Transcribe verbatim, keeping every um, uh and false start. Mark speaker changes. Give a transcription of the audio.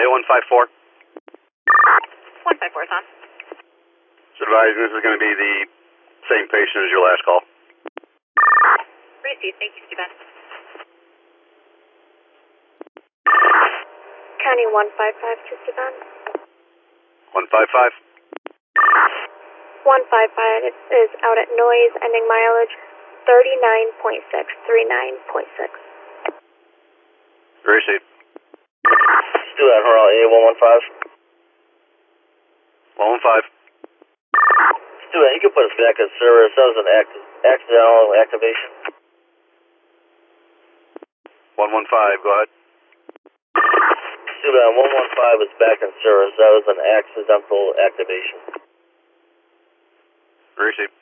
Speaker 1: A one five four.
Speaker 2: one five four is on.
Speaker 1: Just advising this is going to be the same patient as your last call.
Speaker 2: Received. Thank you, Stephen.
Speaker 3: County one five five to Stephen.
Speaker 1: one five five.
Speaker 3: one five five is out at noise, ending mileage thirty-nine point six, thirty-nine point six.
Speaker 1: Received.
Speaker 4: Stu at Harrell, A one one five.
Speaker 1: one one five.
Speaker 4: Stu, you can put us back in service. That was an act accidental activation.
Speaker 1: one one five, go ahead.
Speaker 4: Stu, one one five is back in service. That was an accidental activation.
Speaker 1: Received.